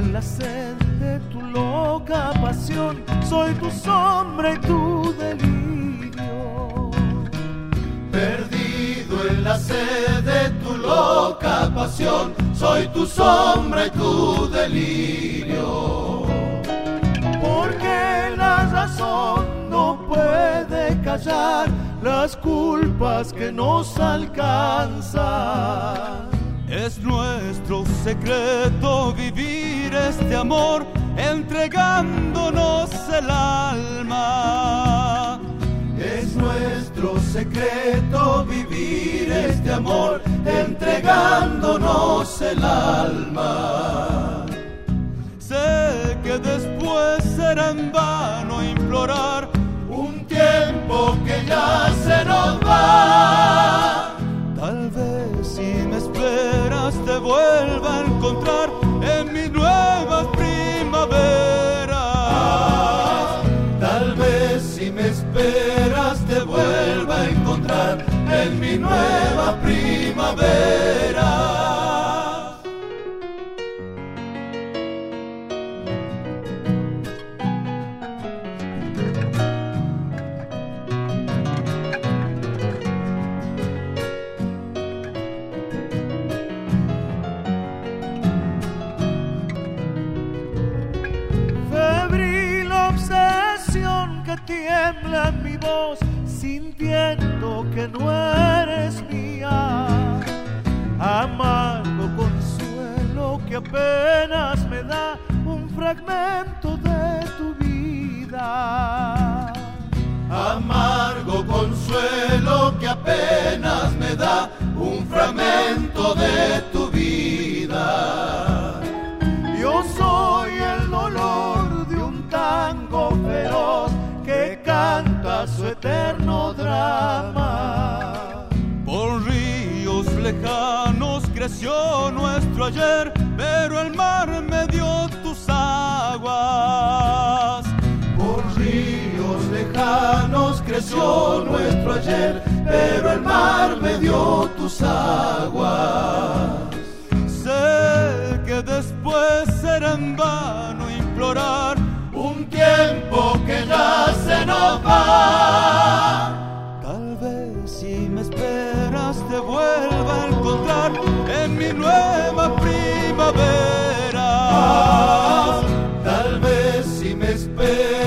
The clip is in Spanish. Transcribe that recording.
en la sed de tu loca pasión, soy tu sombra y tu delirio. Perdido en la sed de tu loca pasión, soy tu sombra y tu delirio. Porque la razón no puede callar las culpas que nos alcanzan. Es nuestro secreto vivir este amor, entregándonos el alma. Es nuestro secreto vivir este amor, entregándonos el alma. Sé que después será en vano implorar un tiempo que ya se nos va. Tal vez si me esperas te vuelva a encontrar en mis nuevas primaveras. Tal vez si me esperas te vuelva a encontrar en mi nueva primavera. Tiembla en mi voz, sintiendo que no eres mía. Amargo consuelo que apenas me da un fragmento de tu vida. Amargo consuelo que apenas me da un fragmento de tu vida. Yo soy el dolor de un tango feroz que canta su eterno drama. Por ríos lejanos creció nuestro ayer, pero el mar me dio tus aguas. Por ríos lejanos creció nuestro ayer, pero el mar me dio tus aguas. Sé que después será en vano implorar un tiempo que ya se nos va. Tal vez si me esperas te vuelva a encontrar en mi nueva primavera. Tal vez si me esperas